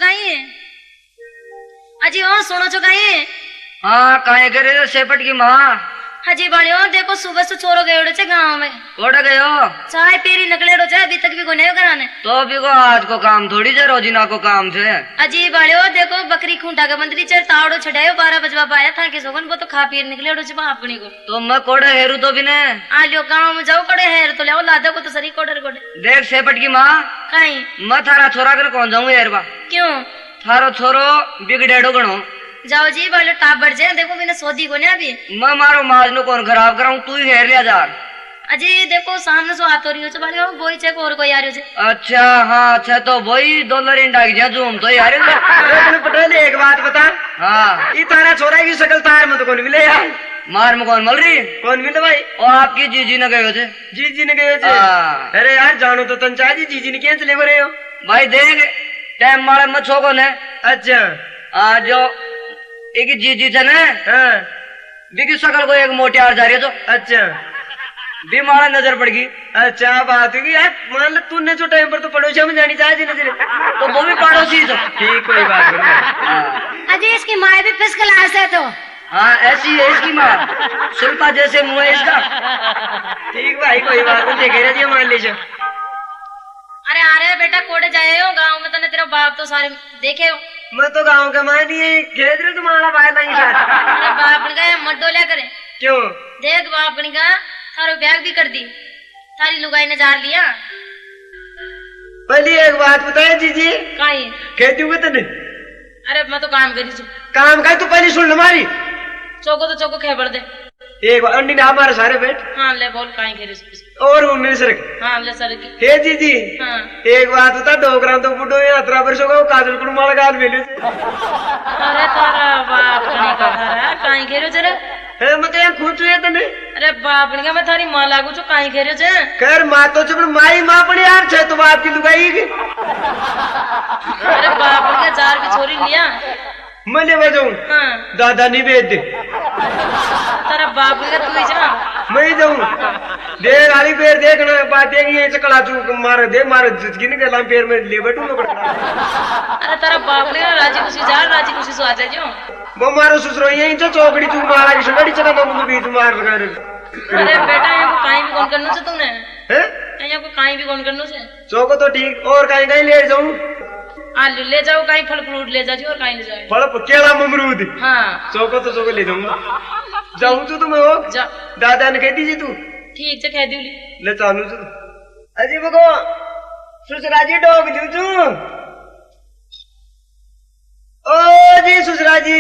काई अजी ओ सुनो छो काई हाँ काहे करे सेपट की माँ हजी बालियो देखो सुबह से छोरो गयो छे गांव में कोड़ा गयो चाय पेरी निकलेड़ो छे अभी तक भी कोने कराने तो भी को आज को काम थोड़ी जे रोजीना को काम छे अजी बालियो देखो बकरी खूंटा के बंदरी चर तावड़ो छड़ायो 12 बजवा पाया था कि सोगन वो तो खा पी निकलेड़ो छे अपनी को तो मैं कोड़े हेरू तो भी ने आ लियो गांव में जाओ कोड़े हेर तो लाओ लादो को तो सरी कोड़े कोड़े देख सेपट की माँ काई मैं थारा छोरा कर कौन जाऊं यार बा क्यों थारो छोरो बिगड़ेड़ो गणो जाओ जी बालो टाप बढ़ जाए देखो मैंने सोदी को ने अभी मैं मारो माज नो कौन खराब कराऊं तू ही घेर लिया जा अजी देखो सामने सो हाथ हो रही हो छे बालियो बोई छे और कोई आ रही छे अच्छा हाँ अच्छा तो वही डॉलर इंडाक जा जूम तो यार अरे पटेल एक बात बता हाँ ये तारा छोरा की शकल तार में तो कौन मिले यार मार में कौन मल रही कौन मिले भाई और आपकी जीजी ने गए थे जी ने गए थे हाँ। अरे यार जानो तो तंचा जी ने क्या चले बरे हो भाई देख टाइम मारे मच्छो को ने अच्छा आ जो एक जीजी थे ना हाँ बिकी शकल को एक मोटी आर जा रही है तो अच्छा भी मारा नजर पड़ गई अच्छा बात होगी यार मान लो तूने जो टाइम पर तो पड़ोसी में जानी चाहिए नजर तो वो भी पड़ोसी तो ठीक कोई बात नहीं अजी इसकी माँ भी फिस क्लास है तो हाँ ऐसी है इसकी माँ शिल्पा जैसे मुंह है इसका ठीक भाई कोई बात नहीं देखे रहिए मान लीजिए अरे अरे बेटा कोड़े जाए हो गांव में तने तेरा बाप तो सारे देखे हो मैं तो गांव का मान नहीं खेल रहे तुम्हारा भाई नहीं शायद अरे बाप ने कहा मत डोलिया करे क्यों देख बाप ने कहा थारो बैग भी कर दी थारी लुगाई ने जार लिया पहले एक बात बताए जीजी काई खेती हुए तने अरे मैं तो काम करी छू काम का तू पहले सुन हमारी चौको तो चौको खे पड़ दे एक बार अंडी ने हमारे सारे बैठ हाँ ले बोल काई खेरे और उन्हें सरक हाँ ले सर की हे जीजी हाँ एक बात बता डोगरा तो बुढ़ो यात्रा पर सो काजल कुड़ माल गाल मेले अरे तारा बाप ने कहा थारा काई खेरे जरा है मैं तो यहाँ खुद हुए तने अरे बाप ने कहा मैं थारी मां लागू छू काई खेरे छे कर माँ तो चुप माई माँ पड़े यार छे तुम आपकी लुगाई की अरे बाप ने कहा जार भी छोरी लिया मैं ले बजाऊं हाँ दादा नहीं भेज दे तारा बाप ने कहा तू ही जा मैं ही जाऊं देख आली पैर देखना बात है ये चकला तू मार दे मार जिसकी गला पैर में ले बैठू ना अरे तारा बाप ने कहा राजी खुशी जा राजी खुशी सो आ जाए जो वो मारो ससुरो यहीं तो चौकड़ी तू मारा की सुनड़ी चला तो मुझे बीच मार लगा रे अरे बेटा यहाँ को काई भी कौन करनो छे तूने हैं यहाँ को काई भी कौन करनो छे चौको तो ठीक और कहीं कहीं ले जाऊं आलू ले जाओ काई फल फ्रूट ले जाओ और काई ले जाओ फल केला अमरूद हाँ चौको तो चौको ले जाऊंगा जाऊं तो तुम्हें हो जा दादा ने कह दीजिए तू ठीक से कह दी ले चालू तो अजी बको ससुरा जी डोग दू तू ओ जी ससुरा जी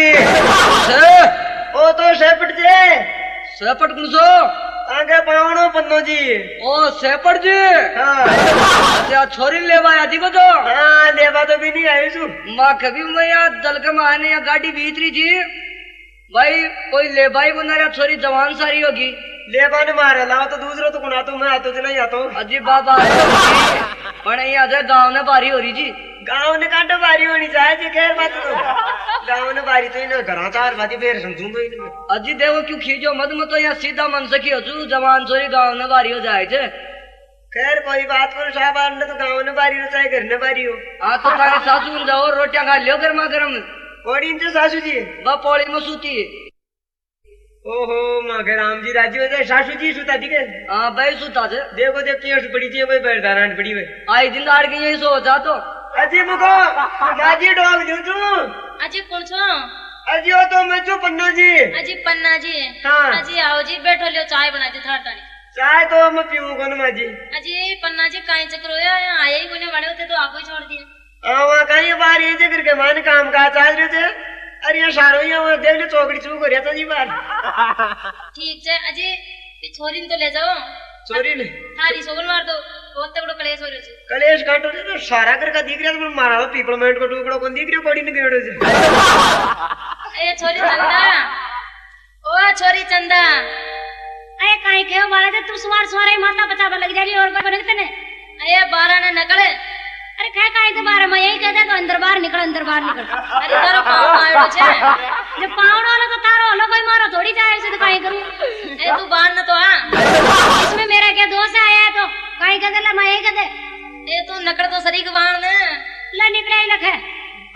ओ तो सेपट जे सेपट कुनसो आगे पावनो पन्नो जी ओ सेपट जी हाँ अच्छा छोरी लेवा आती को तो हाँ लेवा तो भी नहीं आई सु माँ कभी मैं यहाँ दल के माने या गाड़ी भीतरी जी भाई कोई ले भाई बना रहा छोरी जवान सारी होगी लेवा ने मारे लाओ तो दूसरा तो गुना तो मैं आता तो नहीं आता हूँ अजी बाबा पर यहाँ से गाँव ने बारी हो रही जी गाँव ने कांटो बारी होनी चाहिए जी खैर बात तो गाँव ने बारी तो इन्हें घरा चार बाती फिर समझूं तो इन्हें अजी देखो क्यों खींचो मत मत तो यहाँ सीधा मन से खींचो तू जवान छोरी गाँव ने बारी हो जाए थे खैर कोई बात करो साहब ने तो गाँव ने बारी हो चाहे घर ने बारी हो हाँ तो तारे सासू जाओ रोटियां खा लियो गर्मा गर्म कोड़ी इनसे सासू जी बा पौड़ी में सूती ओहो माँ के राम जी राजी हो जाए सासू जी सुता ठीक है हाँ भाई सूता थे देखो देख की बड़ी थी भाई बैठदारान बड़ी हुई आई दिन दाड़ के यही सो जा तो अजी मुको माजी डॉग दूं तू अजी कौन छो अजी हो तो मैं तो पन्ना जी अजी पन्ना जी हाँ अजी आओ जी बैठो लियो चाय बना दी थार तानी चाय तो मैं पीऊं कौन माजी अजी पन्ना जी काई चक्कर होया आया ही कोने वाले होते तो आपको ही छोड़ दिया वहाँ कहीं बार ये जगह के मान काम का चाल रहे थे अरे ये सारो ये वो देख ले चौकड़ी चूक हो रहा था जी बार ठीक है अजी छोरी तो ले जाओ चोरी ने थारी सोगन मार दो बहुत तगड़ो कलेश हो रहे छे कलेश काटो ने तो सारा कर का दिख रहा तो मारा पीपलमेंट को टुकड़ो कौन दिख रहा कोड़ी ने गेड़ो से ए छोरी चंदा ओ छोरी चंदा ए काई के वाला ते तू सवार सवारे माथा पचावा लग जाली और कोने तने ए 12 ने नकले अरे काय काय तो बारे मैं यही कहता तो अंदर बाहर निकल अरे तारो पाव आयो छे जब पावण वाला तो तारो हलो कोई मारो थोड़ी जाए से तो काई करूं ए तू बाहर न तो आ इसमें मेरा क्या दोष आया है तो काई कहते ला मैं यही कहते ए तू नकड़ तो सरीक बाण ने ला निकले ही लखे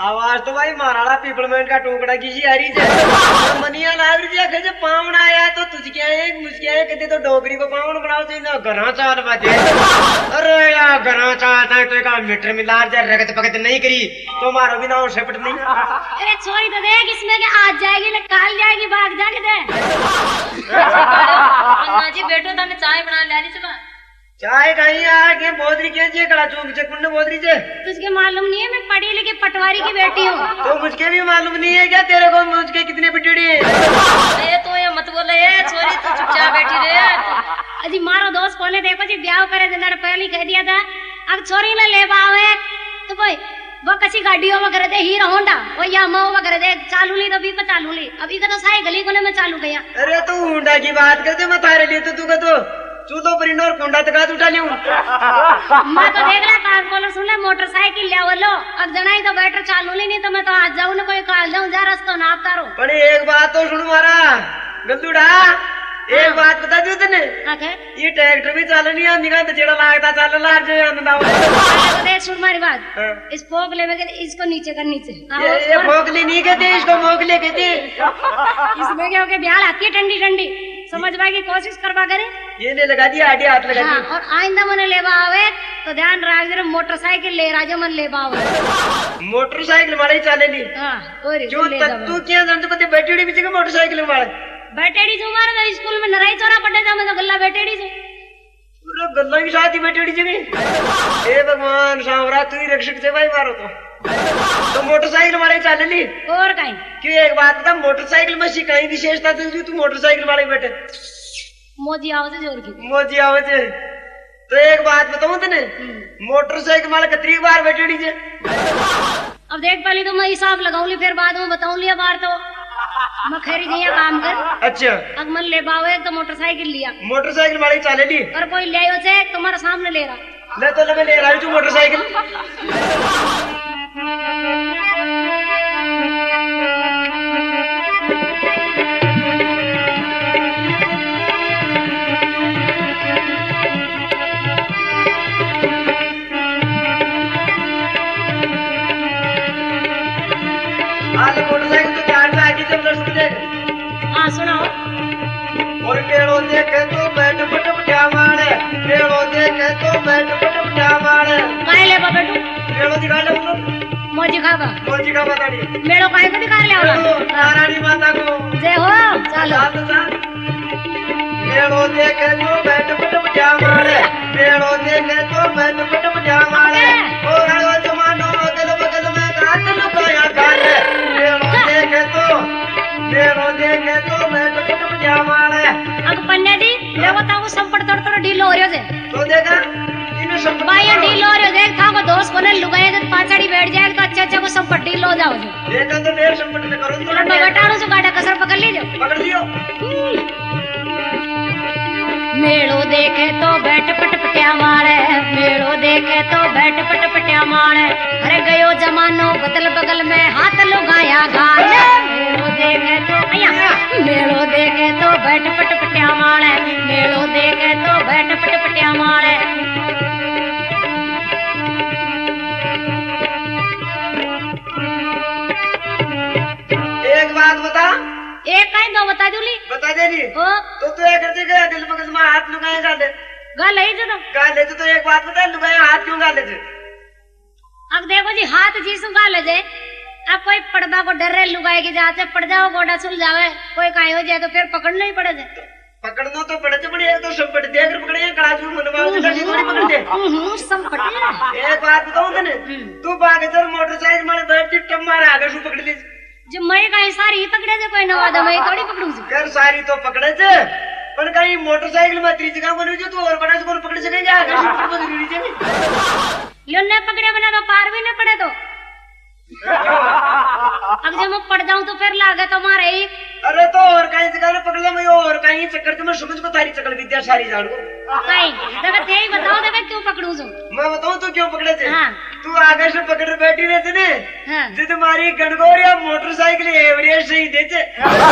आवाज तो भाई माराला पीपलमेंट का टुकड़ा किसी हरी से मनिया लाग रही है जब पावन आया तो तुझ क्या है मुझे है कहते तो डोगरी को पावन बनाओ से ना घना चाल बाजे अरे यार घना चाहता है तो एक मीटर में लार जा रगत पगत नहीं करी तो मारो भी ना शपट नहीं। अरे छोरी तो देख इसमें के आज जाएगी ना काल जाएगी भाग जाके दे अन्ना जी बेटो तने चाय बना ले रही सुबह चाय कहीं आ के बोदरी के जे कड़ा चूक से कुंड बोदरी से तुझे मालूम नहीं है मैं पढ़ी लिखी पटवारी की बेटी हूँ तो मुझके भी मालूम नहीं है क्या तेरे को मुझके कितने बिटड़ी है अरे तो ये मत बोले ये छोरी तू चुपचाप बैठी रहे अजी मारो दोस्त कोने देखो जी ब्याह करे दिन पहले कह दिया था अब छोरी ने ले बावे तो कोई वो कसी गाड़ियों वगैरह दे हीरो होंडा वो यामा वगैरह दे चालू ली तो भी पे चालू ली अभी का तो साइकिल कोने में चालू गया। अरे तू होंडा की बात करते मैं थारे लिए तो तू का तो चूतो परिनोर कुंडा तक उठा लियो मैं तो देख रहा कान बोलो सुन ले मोटरसाइकिल ले आवलो अब जनाई तो बैटर चालू ली नहीं तो मैं तो आज जाऊं ना कोई काल जाऊं जा रास्ता ना तारो पर एक बात तो सुन मारा गंदूड़ा एक बात बता दूं तने ये ट्रैक्टर भी चाल नहीं आंदी का जेड़ा लागता चल लार जो आंदा तो देख सुन मारी बात इस फोक लेवे के इसको नीचे कर नीचे ये फोकली नहीं कहते इसको मोकले कहते इसमें क्या हो गया ब्याह आती है ठंडी ठंडी समझवा की कोशिश करवा करे ये ने लगा दिया आटे हाथ लगा दिया और आइंदा मने लेवा आवे तो ध्यान रख जरा मोटरसाइकिल ले राजा मन ले बावे मोटरसाइकिल वाले ही चाले ली हां और जो तू क्या जानते पते बैठीड़ी पीछे के मोटरसाइकिल वाले बैठेड़ी जो मारे तो स्कूल में नराई चोरा पड़े जा मैं तो गल्ला बैठेड़ी जो पूरा गल्ला की साथ ही बैठीड़ी जमी हे भगवान सांवरा तू ही रक्षक से भाई मारो तो मोटरसाइकिल वाले चाले ली और कहीं क्यों एक बात बता मोटरसाइकिल में कहीं विशेषता थी तू मोटरसाइकिल वाले बैठे मोजी आवाज जोर की मोजी आवाज तो एक बात बताऊं तने मोटरसाइकिल वाले कितनी बार बैठेड़ी जे अब देख पहले तो मैं हिसाब लगाऊं ली फिर बाद में बताऊं लिया बार तो मैं खैरी नहीं काम कर अच्छा अब मन ले बावे तो मोटरसाइकिल लिया मोटरसाइकिल वाले चाले ली और कोई ले आयो से तुम्हारे सामने ले रहा मैं तो लगे ले रहा हूँ मोटरसाइकिल मोटरसाइकिल तो ध्यान से आगे चल सकते हाँ सुनाओ और पेड़ों देखे तो बैठ पट पटा मारे पेड़ों देखे तो बैठ पट पटा मारे काहे ले बा बेटू पेड़ों दिखा ले उनको मोजी खा बताड़ी मेड़ो काहे को दिखा ले आवला नारायणी माता को जय हो चलो पेड़ों देखे तो बैठ पट पटा मारे पेड़ों देखे तो बैठ पट पटा मारे और आयो जमानो अगल बगल में गात लुकाया कर पेड़ों देखे तो बैठ पट पटा मारे अब पन्ने दी ले बताओ संपट तोड़ ढीलो हो रयो जे तो देखा इन्हें संपट भाई ये ढीलो हो रयो देख था वो दोस्त कोने लुगाए जब पाछड़ी बैठ जाए तो अच्छा वो संपट ढीलो हो जाओ देखा तो ढेर संपट में करो तो लड्डू बटारो जो गाड़ा कसर पकड़ लीजो पकड़ लियो मेड़ो देखे तो बैठ पटपटिया मारे मेड़ो देखे तो बैठ पटपटिया मारे अरे गयो जमानो बदल बगल में हाथ लुगाया गाल मेड़ो देखे तो मेड़ो देखे तो बैठ पटपटिया मारे मेड़ो देखे तो बैठ पटपटिया मारे एक बात बता एक कहीं दो बता दूली बता दे दी ओ तो तू एक करते गया दिल मगज में हाथ लुगाए गाले गाल है जो गाले तो एक बात बता लुगाए हाथ क्यों गाले थे अब देखो जी हाथ जिस गाल जे अब कोई पड़दा को डर रहे लुगाए की जाते पड़ जाओ गोड़ा सुल जावे कोई कहीं हो जाए तो फिर पकड़ना ही पड़े जाए पकड़ना तो पड़े पड़े तो संपट दे अगर पकड़े कड़ाचू मनवा से थोड़ी पकड़ दे संपट एक बात बताऊं तने तू बागेतर मोटरसाइकिल में बैठ के टम मारे आगे शू पकड़ ली जो मैं कहीं सारी पकड़े जे कोई नवादा मैं थोड़ी पकड़ू कर सारी तो पकड़े जे पर कहीं मोटरसाइकिल में तीसरी जगह बनी जो तू और बड़ा से कौन पकड़ सकेगा आगे शू पकड़ तो जरूरी है लो ने पकड़े बना तो पार भी न पड़े तो अब जब मैं पड़ जाऊं तो फिर लागे तुम्हारे ही अरे तो और कहीं जगह पकड़ ले मैं और कहीं चक्कर से मैं समझ को तारी चक्कर विद्या सारी जान को कहीं देखो तेरी बताओ देखो क्यों पकड़ू जो मैं बताऊं तू क्यों पकड़े थे हाँ। तू आगे से पकड़ बैठी रहते ने हाँ। जो तुम्हारी गणगौरिया मोटरसाइकिल एवरेज से ही देते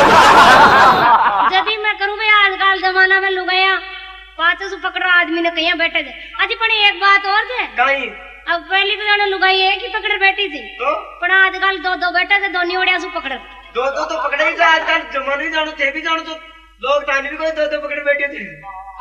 जब मैं करूं भाई आजकल जमाना में लुगाया पाँच सौ पकड़ो आदमी ने कहीं बैठे थे अजी पण एक बात और थे कहीं अब पहली तो जाने लुगाई एक ही पकड़ बैठी थी तो पर आजकल दो दो बैठे थे दोनों ओड़िया सु पकड़ दो दो तो पकड़े ही था आजकल जमाने ही जानो थे भी जानो तो लोग ताने भी कोई दो दो पकड़े बैठे थे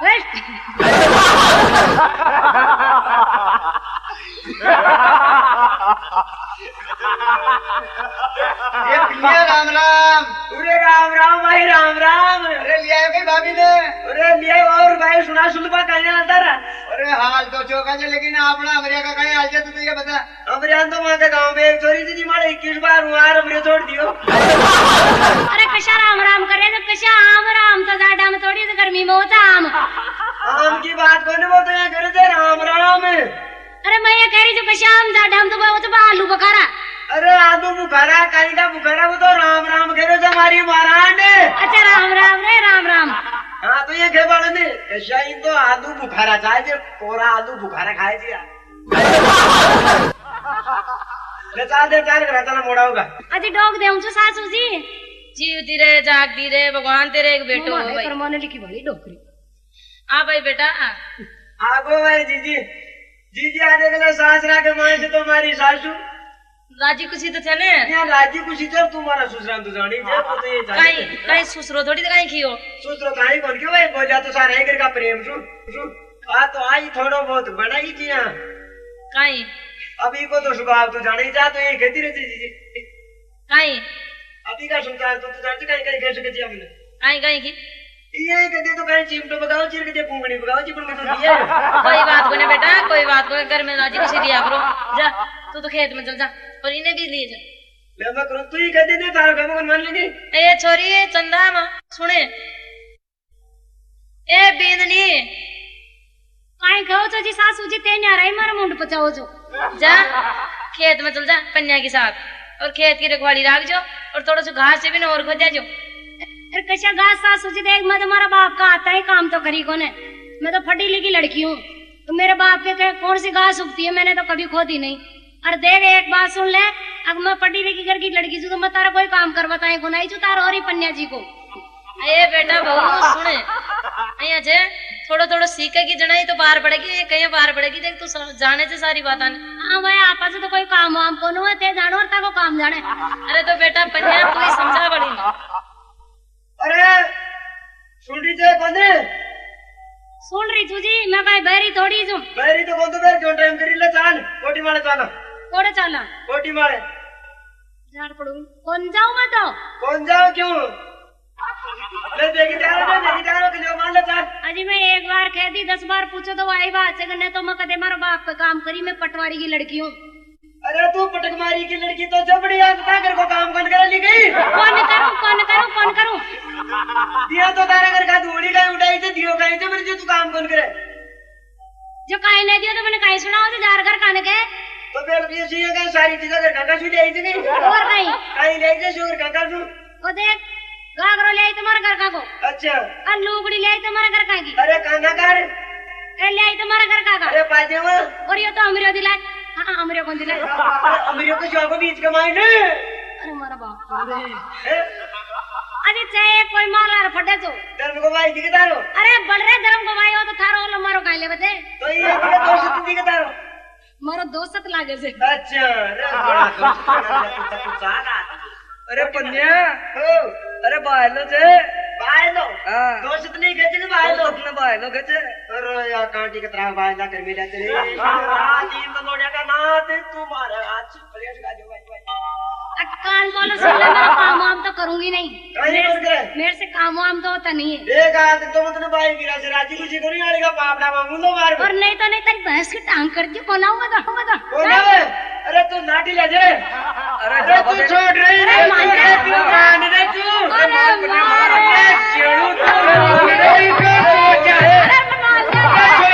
ये पिलिया राम राम। अरे राम राम भाई राम राम। अरे लिया है भाभी ने। अरे लिया और भाई सुना सुनबा कहीं आता रहा। अरे हाल तो चौका है लेकिन अपना अमरिया का कहीं हाल तो ये बता। अमरिया तो वहाँ के गाँव में एक छोरी थी मारे 21 बार हुआ अमरिया छोड़ दियो। अरे कशा राम राम करे तो कशा आम राम तो ज्यादा में थोड़ी सी गर्मी में होता आम आम की बात कोई नहीं बोलते यहाँ करे थे राम राम। अरे मैं ये कह रही हूँ कशा आम ज्यादा हम तो वो तो आलू बुखारा अरे आलू बुखारा कहीं का बुखारा वो तो राम राम कह रहे हमारी महाराज। अच्छा राम राम रे राम राम। हाँ तो ये खेबाड़ ने कैसा इन तो आलू बुखारा चाहे जे कोरा आलू बुखारा खाए जी ले चाल दे चाल करा चला मोड़ा होगा। अजी डॉग दे हमसे सासू जी जीवती रहे जागती रहे भगवान तेरे एक बेटो हो भाई। परमाने लिखी बड़ी डोकरी आ भाई बेटा आगो भाई जीजी जीजी आने के लिए सासरा के माए से तुम्हारी सासू राजी खुशी तो थे ने यहाँ राजी खुशी थे तुम्हारा ससुरा तो जानी थे वो तो ये कहीं कहीं ससुरो थोड़ी तो कहीं खियो ससुरो कहीं कौन क्यों भाई बोला तो सारा एक का प्रेम सुन आ तो आई थोड़ा बहुत बनाई थी यहाँ कहीं अभी को तो स्वभाव तो जाने ही जा तो ये खेती रहती जीजी कहीं अभी का सुनता है तो जानते कहीं कहीं कैसे कहती हमने कहीं कहीं की ये कहते तो कहीं चिमटो बगाओ चिर के पुंगड़ी बगाओ चिपड़ में तो दिया कोई बात को ना बेटा कोई बात को घर में राजी खुशी दिया करो जा तू तो खेत में चल जा और इन्हें भी लिए जा ले मैं करूं तू ही कहते थे तार का मन मान लेंगे ए छोरी चंदा मां सुने ए बींदनी काई कहो तो जी सासू जी ते न्यारा ही मारा मुंड पचाओ जो जा खेत में चल जा कन्या के साथ और खेत की रखवाली रख जो और थोड़ा सा घास से भी ना और खोजा जो। अरे कशा घास सासू जी देख मैं तुम्हारा बाप का आता है काम तो करी कोने मैं तो फटी लिखी लड़की हूँ तो मेरे बाप के कौन सी घास उगती है मैंने तो कभी खोदी नहीं। अरे देख एक बात सुन ले अब मैं पढ़ी लिखी घर की लड़की हूँ तो मैं तारा कोई काम करवाता है गुनाई चू तारा और ही पन्या जी को। ए बेटा बहू सुने अया जे थोड़ा थोड़ा सीखे की जनाई तो बाहर पड़ेगी कहीं बाहर पड़ेगी देख तू जाने से सारी बात आने। हाँ भाई आपस से तो कोई काम वाम को नहीं ते जानो और ताको काम जाने। अरे तो बेटा पन्या तू ही समझा बड़ी अरे सुन रही थे कौन सुन रही तू जी मैं कहीं बहरी थोड़ी हूँ बैरी तो कौन तो बैर क्यों टाइम करी ले चाल कोटी मारे चाला कोड़े चला कोटी मारे झाड़ पड़ू कौन जाऊँ मैं तो कौन जाओ क्यों ले देखी तारो के लिए मान ले चाल अजी मैं एक बार कह दी 10 बार पूछो तो वही बात से करने तो मैं कदे मारो बाप पे काम करी मैं पटवारी की लड़की हूँ। अरे तू पटक मारी की लड़की तो जबड़ी आज घर को काम कौन करे ली गई कौन करूं दिया तो तारे घर का धूड़ी का उठाई थे दियो कहीं थे मेरे तू काम कौन करे जो काहे नहीं दियो तो मैंने काहे सुना हो तो जार घर खाने के तो फिर ये चाहिए कहीं सारी चीजें घर का सुई ले थी नहीं और कहीं ले जे शुगर का सु ओ देख गागरो ले आई तुम्हारे घर का को अच्छा और लुगड़ी ले आई तुम्हारे घर का की अरे काना कर ए ले आई तुम्हारे घर का अरे पाजेवा और ये तो अमरियो दिलाए। हाँ अमरियो कौन दिलाए अमरियो के जॉब बीच के माइंड अरे मारा बाप अरे चाहे कोई मालार फटे तो धर्म को भाई दिखे तारो अरे बड़ रे धर्म को भाई हो तो थारो लो मारो काहे ले बते तो ये दिखे दोस्त दिखे तारो मारो दोस्त लागे से। अच्छा अरे बड़ा दोस्त तू चागा अरे पन्या हो अरे बाहलो जे बाहलो हां दोस्त नहीं गजे बाहलो अपने बाहलो गजे अरे यार कांटी के तरह बाहला कर मिला तेरे राजी मनोड़िया का नाथ तुम्हारा आज प्लेस का जो भाई कान बोलो सुन ले मेरा काम वाम तो करूंगी नहीं मेरे से काम वाम तो होता नहीं है। एक आदमी तो मतलब भाई गिरा से राजी खुशी करी आड़ी का पापड़ा मांगू लो मार और नहीं तो नहीं तेरी भैंस की टांग कर दी बनाऊंगा तो कौन है अरे तू लाठी ले जे अरे तू छोड़ रही अरे मान जा तू मान रे तू अरे मार चेड़ू तू रे को सोचा अरे मान जा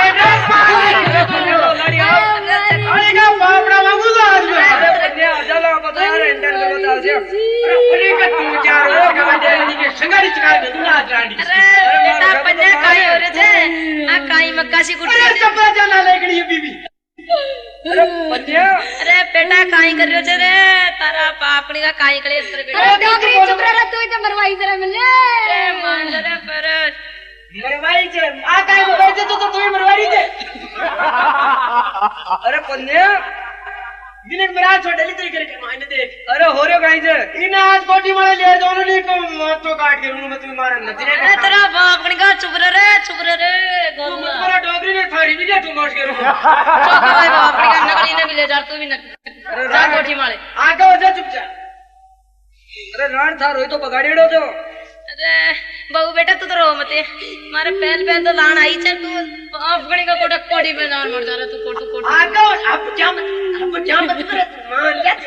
अरे का पापड़ा मांगू लो आज अरे पन्या चलो बता यार इंटर को बताओ जी अरे पुरी का तू चार हो के बजे के संगारी चिकार में दूना चांडी अरे बेटा पन्या काई हो रे छे आ काई मक्कासी कुटी अरे चपला चला लेकड़ी बीबी अरे पन्या अरे बेटा काई कर रहे छे रे तारा पापड़ी का काई कलेस कर बेटा अरे डोगरी चुप रह तू तो मरवाई जरा मिले अरे मान जरा पर मरवाई छे आ काई मरवाई छे तो तू ही मरवाई दे अरे पन्ने बिना मेरा छोटे ली तरीके के मायने देख अरे हो रे कहीं से इन आज कोटी वाले ले दोनों ने को मौत तो काट के रूम में तू मारा नचने अरे तेरा बाप का चुप रे तू मेरा डोगरी ने थारी भी तू मार के रूम चौका भाई बाप का नकली ने भी ले जा तू भी नकली जा कोठी मारे आगे हो जा चुपचाप अरे राण था रोई तो बगाड़ेड़ो जो अरे बहू बेटा तू तो रो मते मारे पहल तो लान आई चल तू अफगणी का कोटा कोड़ी में जान मर जा रहा तू कोट आगे अब क्या मत करे मान लिया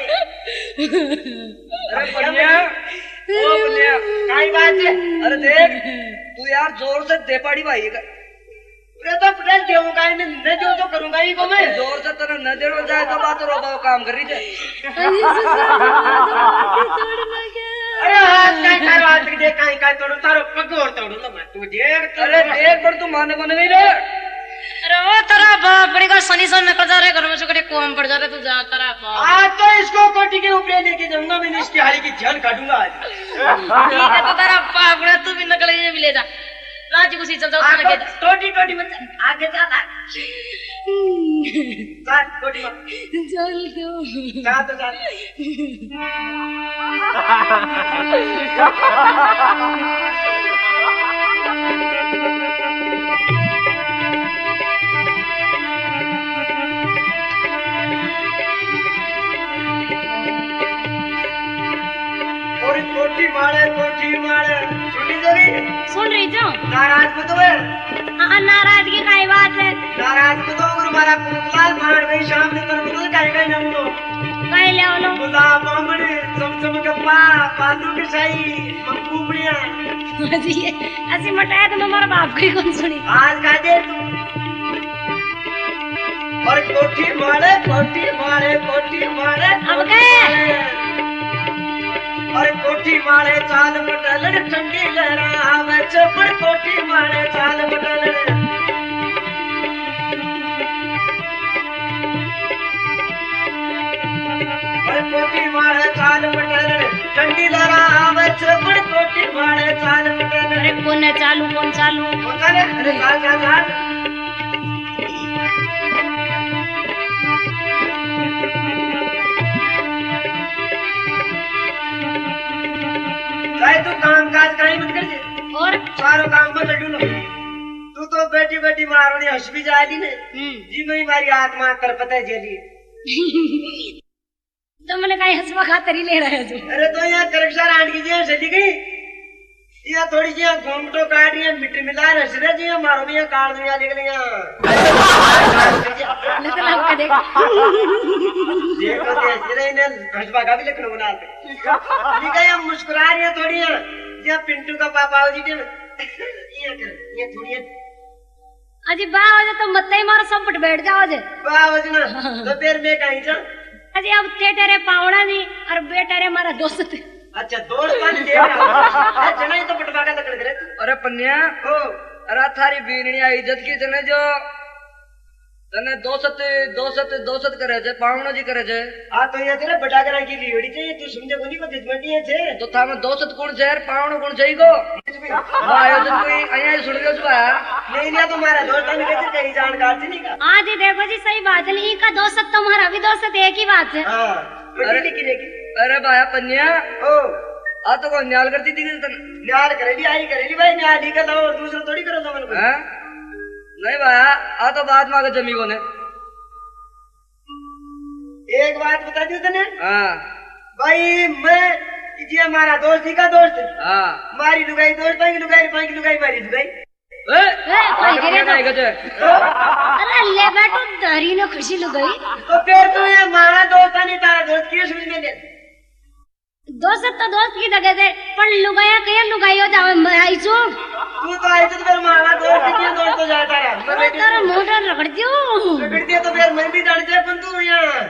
अरे पन्ने ओ पन्ने काई बात है अरे देख तू यार जोर से दे पाड़ी भाई का अरे तो पटल देऊंगा इन न जो तो करूंगा ही को मैं जोर से तने न देनो जाए तो बात रो बाव काम कर रही है अरे हाथ काय बात देख काय तोड़ तारो पगोर तोड़ लो मैं तू देख अरे देख पर तू माने बने नहीं रे अरे ओ तेरा बाप बड़ी का सनी सन निकल जा रहे घर में से कटे कोम पड़ जा रहे तू जा तेरा बाप आज तो इसको कोटी के ऊपर लेके जाऊंगा मैं इसकी हारी की जान काटूंगा आज ठीक है तो तेरा बाप बड़ा तू भी नकल ये भी ले जा राजी कुछ चल जाओ खाना के टोटी मत आगे जा चल टोटी मत चल दो जा तो जा और कोठी मारे सुन रही जो नाराज मत हो हाँ नाराज की काय बात है नाराज मत हो हमारा पुतला मार गई शाम ने तर मुझे काय नम लो काय ले लो बुला बामण समसम गप्पा पालू की साई मंगूबड़िया ऐसी मटाया तो मैं हमारा बाप की कौन सुनी आज का दे तू और कोठी मारे अब क्या और कोठी मारे चाल पटल ठंडी लहरा चपड़ कोठी मारे चाल पटल और कोठी मारे चाल पटल ठंडी लहरा चपड़ कोठी मारे चाल पटल अरे कौन चालू अरे चाल चाहे तू काम काज कहीं मत कर दे और सारो काम मत ढूंढो तू तो बेटी मारनी हंस भी जाली ने जी में मारी आत्मा तरपता जेली तो मैंने कहा हंसवा खातर ही ले रहा है तू अरे तो यहाँ करक्शा आंट की जी चली गई यहाँ थोड़ी सी घूमटो काट रही है मिट्टी मिला हंस रहे जी मारो भी यहाँ काट दूंगा निकल देखो कैसे इन्हें हंसवा का भी लखनऊ बना दे ठीक है यहाँ मुस्कुरा रही है थोड़ी यहाँ पिंटू का पापा जी के ये थोड़ी अजी बाह हो तो मत ही मारो सब पट बैठ जाओ जे बाह वजना तो फिर मैं कहीं जा अजी अब तेरे पावड़ा नहीं और बेटा रे हमारा दोस्त अच्छा दोस्त बन दे जना ही तो पटवा का लकड़ करे अरे पन्या ओ अरे थारी बीननिया इज्जत की जने जो तने दोस्त करे छे पावणो जी करे छे आ तो ये तेरे बटा करा की रीड़ी चाहिए तू समझे कोनी को जिसमटी है छे तो थामे दोस्त कौन छे पावणो कौन छे को हां आयोजन कोई आया सुन गयो छा नहीं लिया तुम्हारा दोस्त ने कैसे कहीं जानकार थी नहीं का हां जी देखो जी सही बात है इनका दोस्त तुम्हारा भी दोस्त एक ही बात है हां अरे अरे भाया पन्या ओ आ तो को न्याल करती थी तन न्याल करेली भाई न्याल ही कर और दूसरा थोड़ी करो तो मन हैं नहीं भाया आ तो बाद में जमी को ने एक बात बता दी तने हां भाई मैं जी हमारा दोस्त ही का दोस्त हां मारी लुगाई दोस्त पाई लुगाई मारी लुगाई अरे ले बैठो दारी ने खुशी लग गई तो फिर तू ये मारा दोस्त नहीं तारा दोस्त की समझ में ले दोस्त तो दोस्त की जगह दे पर लुगाया कया लुगाई हो जावे मैं आई छु तू तो आई तो फिर मारा दोस्त की दोस्त तो जाता रहा मैं तेरा मोटर रगड़ दियो तो फिर मैं भी जान जाए पर तू यहां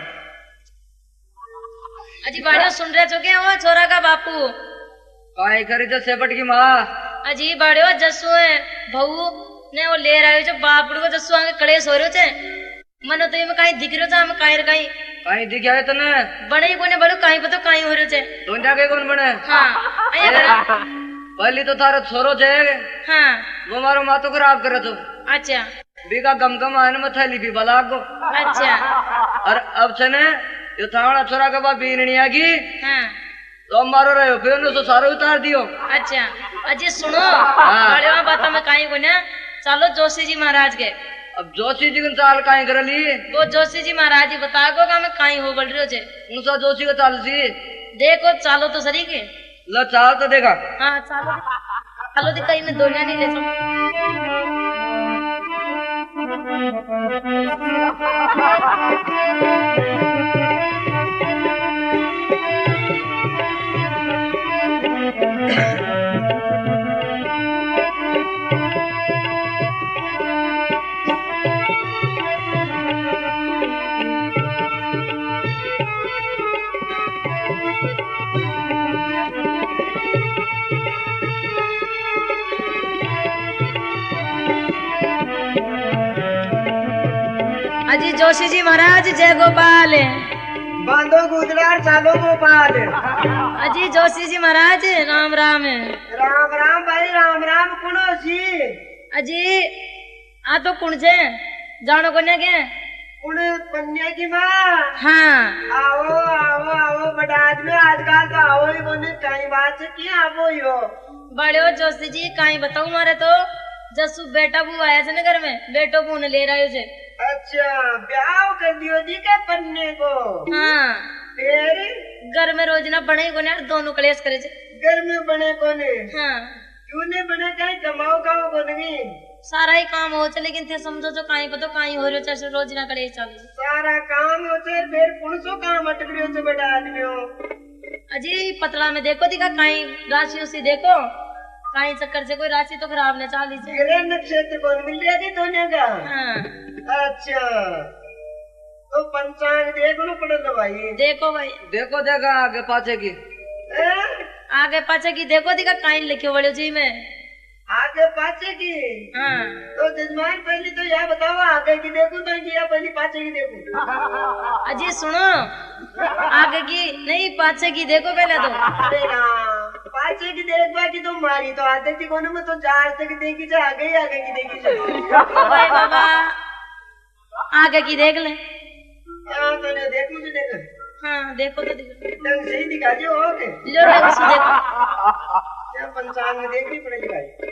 अजी बाड़ियो सुन रहे छो क्या वो छोरा का बापू काई करी तो सेपट की मां अजी बाड़ियो जस्सू है बहू ने वो ले रहा है जो बापड़ को जस्सू आगे कड़े सो रहे थे मनो तो ये कहीं दिख रहे थे हम कहीं दिखा है तने बड़े कोने बड़ो कहीं पतो कहीं हो रहे थे तो जाके कौन बने हां आया पहली तो थारा छोरो छे हां वो मारो मातो खराब करे तो अच्छा बीका गम आने में थैली भी बला को। अच्छा और अब से ने ये थावड़ा छोरा के बाद बीननिया की हाँ तो मारो रहे हो फिर उन्हें सारा उतार दियो। अच्छा अजी सुनो बड़े वहाँ बात में काई को ना चलो जोशी जी महाराज के। अब जोशी जी के चाल काई कर ली वो जोशी जी महाराज ही बता को का मैं काई हो बढ़ रही हो जे उनसा जोशी का चाल सी देखो चालो तो सरी के लो चाल तो देखा हाँ चालो दी कहीं ने दोनिया नहीं ले सो अजी जोशी जी महाराज जय गोपाल बांधो गुजरात चालो गोपाल। अजी जोशी जी महाराज राम राम राम राम भाई राम राम कुणो सी अजी आ तो कुण छे जानो कोने के कुण कन्या की माँ। हाँ आओ आओ आओ बड़ा आदमी आजकल तो आओ ही कोने कई बात से क्या आवो यो बड़े हो जोशी जी काई बताऊं मारे तो जसू बेटा बू आया से ना घर में बेटो बू ने ले रहा है अच्छा ब्याह कर दियो जी के पन्ने को। हाँ फिर घर में रोज ना बने को यार दोनों कलेश करे छे। घर में बने कोने हाँ क्यों नहीं बने कहीं कमाओ खाओ को नहीं सारा ही काम हो चे लेकिन थे समझो जो काई पतो काई हो रहो चाहे रोज ना कलेश चाले सारा काम होते फिर पुणसो काम अटक रही हो बड़ा आदमियों। अजी पतला में देखो दिखा काई राशि उसी देखो काई चक्कर से कोई राशि तो खराब न चाली से ग्रह नक्षत्र कौन मिल रहा थी दोनों का। हाँ अच्छा तो पंचांग देखना पड़ेगा भाई। देखो भाई देखो देखा आगे पाछे की आगे पाछे की देखो दिखा काई लिखे बड़े जी में आगे पाछे की। हाँ तो जजमान पहले तो यह बताओ आगे की देखूं तो या पहले पाछे की देखूं। अजी सुनो आगे की नहीं पाछे की देखो पहले तो। अरे राम पाछे की देख बाकी तो मारी तो आते थी कोने में तो जार तक देखी जाए आगे की देखी जाए। भाई बाबा आगे की देख ले। हाँ तो नहीं देख मुझे देखा। हाँ देखो तो देखो ढंग से ही दिखा जो हो गए लो ढंग से देखो क्या पंचांग में देखनी पड़ेगी भाई।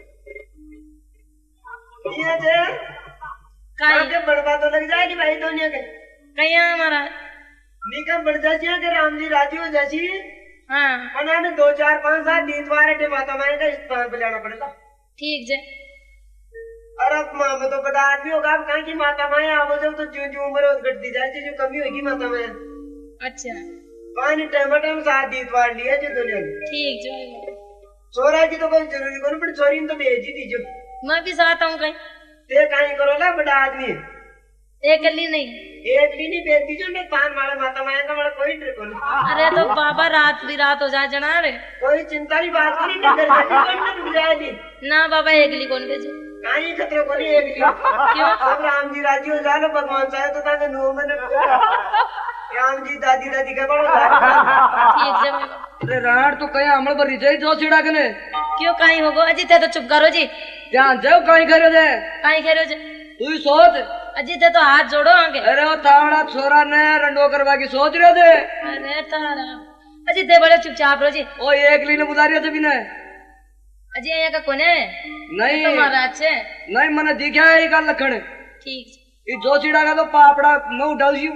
ये जे काई आगे बढ़वा तो लग जाएगी भाई दुनिया के कहीं हमारा निकम बढ़ जाती है कि राम जी राजी हो जाती हाँ उन्होंने 2 4 5 7 दीतवार माता माए का स्थान पे जाना पड़ेगा। ठीक जे और अब माँ में तो बड़ा आदमी होगा अब कहीं की माता माए आवो जब तो जो उम्र घटती जाए जो कमी होगी माता माए। अच्छा पानी टमाटर 7 दीतवार लिया जो दुनिया में ठीक जो छोरा की तो कोई जरूरी को पर छोरी ने तो भेज ही दीजो। मैं भी साथ हूँ कहीं ते कहीं करो ना बड़ा आदमी एक अली नहीं एक भी नहीं भेज दीजो मैं पान वाले माता माए का बड़ा कोई ट्रिक नहीं। अरे तो बाबा रात भी रात हो जाए जना रे कोई चिंता की बात नहीं कर रुक जाएगी ना बाबा एक अली कौन भेजो कहीं खतरे को नहीं एक क्यों सब राम जी राजी हो जाए भगवान चाहे तो ताकि नो में राम जी दादी दादी का बड़ा ठीक से अरे राण तो कहीं अमल भरी जाए जो छिड़ा के ने क्यों काई होगो अजी ते तो चुप करो जी ध्यान जाओ कहीं करे दे काई कह रहे हो तू ही सोच। अजी ते तो हाथ जोड़ो आगे। अरे वो तावड़ा छोरा ने रंडो करवा की सोच रहे थे। अरे तारा अजी ते बड़े चुपचाप रहो जी। ओ एक ली ने बुला रही थे बिना अजी यहाँ का कोने नहीं तो महाराज छे नहीं मने दिखा है का लखन ठीक ये जो छिड़ा का तो पापड़ा नौ डाल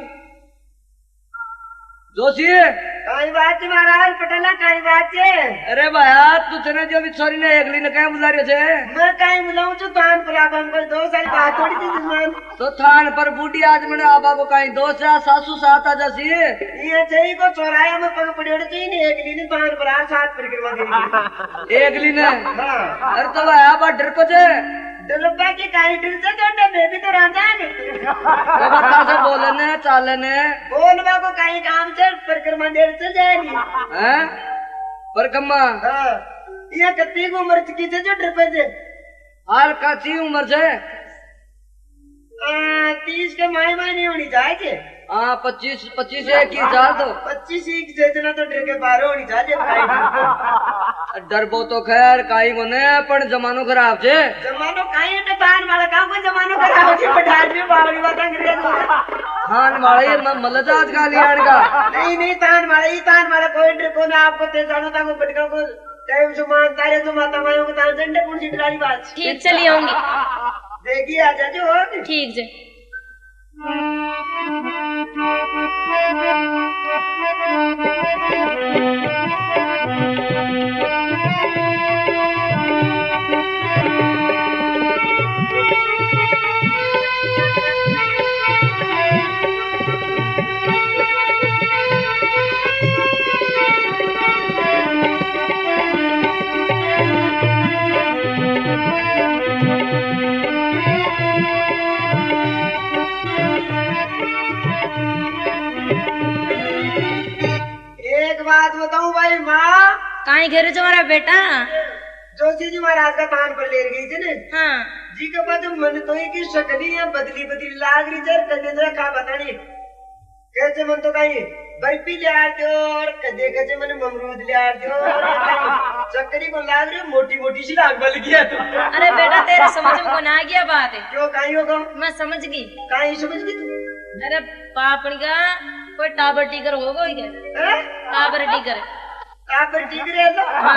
जोशी कहीं बात महाराज पटेला कहीं बात है। अरे भैया तू तेने जो भी छोरी ने एकली ने कहीं बुला रहे थे मैं कहीं बुलाऊं तो तान पर आप हमको 2 साल बात थोड़ी थी जजमान तो थान पर बूढ़ी आज मैंने आबा को कहीं 2 से सासू साथ आ जासी ये चाहिए को चौराहे में पग पड़ी उड़ती ही नहीं एक दिन तान पर आज 7 परिक्रमा देगी एकली ने हाँ अरे तो भैया बा डर को थे डलबा की कहीं डर से तो बेबी तो राजा है बता से बोलने चालने बोलवा को कहीं काम से परिक्रमा देर से जाएगी हैं पर कम्मा हाँ ये कत्ती को उम्र की थे जो डर पे थे हाल काची उम्र से 30 के माई नहीं होनी चाहिए। हाँ 25 एक ही साल तो 25 एक से जना तो डर के 12 होनी चाहिए डरबो तो खैर काई को ने पण जमानो खराब छे। जमानो काई है तान वाला काम को जमानो खराब छे पठार में बावड़ी बात अंग्रेज थान वाले ये मलजाज का लियान का नहीं तान वाला कोई डर को ना आपको ते जानो ता को बटका को टाइम से मान तारे तो माता मायो को तान झंडे कौन सी डराली बात ठीक चली आऊंगी। देखिए आ जाजो ठीक जे। बात बताऊं भाई माँ काई घेरे जो हमारा बेटा जोशी जी महाराज का तान पर ले गई थी ने हाँ जी के बाद मन तो ही की शकली है बदली बदली लाग रही जर कदे जरा का बतानी कैसे मन तो कहीं बर्फी ले आते हो और कदे कैसे मन अमरूद ले आते हो चक्करी को लाग रही मोटी मोटी सी लाग बल गया तो अरे बेटा तेरे समझ में को ना गया बात है क्यों कहीं होगा मैं समझ गई कहीं समझ गई तू अरे पापड़ी का कोई टाबर टीकर होगा ही क्या टाबर टीकर टाबर टीकर है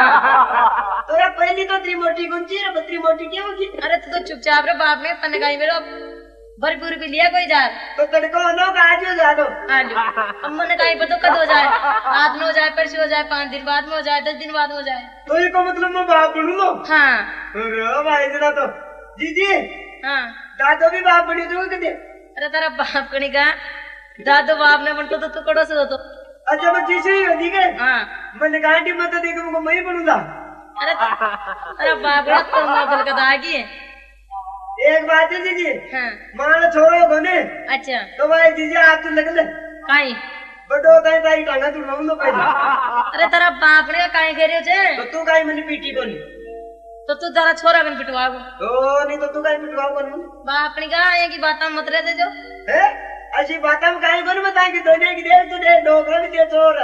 तो यार पहली तो त्री मोटी गुंजी है बत्री मोटी क्या होगी अरे तू तो चुपचाप रे बाप में पन गाई मेरे भरपूर भी लिया कोई जार तो तड़को नो आज हो जा दो आलू अम्मा ने कहीं पर तो कद हो जाए आज में हो जाए परसों हो जाए 5 दिन बाद में हो जाए 10 दिन बाद में हो जाए तो ये को मतलब मैं बाप बनू लो हाँ अरे भाई जरा तो जी हाँ दादो भी बाप बनी तो कदे अरे तेरा बाप कणी का दादो बाप ने बनतो तो तू कड़ो से होतो अच्छा मैं जी से ही ठीक है हाँ मैंने गांडी मत देखो मैं ही बनूंगा अरे बाप रे तो मोबाइल का दागी है एक बात है जीजी हाँ मान छोड़ो कोने अच्छा तो भाई जीजी आप तो लग ले काई बड़ो ताई ताई टांगा तू रहूं तो पहले अरे तेरा बाप ने काई करे छे तो तू काई मने पीटी कोनी तो तू तेरा छोरा बन पिटवागो ओ नहीं तो तू काई पिटवाओ कोनी बाप ने कहा ये की बात मत रहे दे जो है ऐसी बात हम काई कोनी बताएंगे दुनिया की देख तू दे डोकरा भी दे छोड़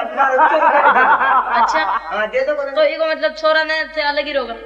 अच्छा हां दे दो कोनी तो इको मतलब छोरा ने से अलग ही रोगा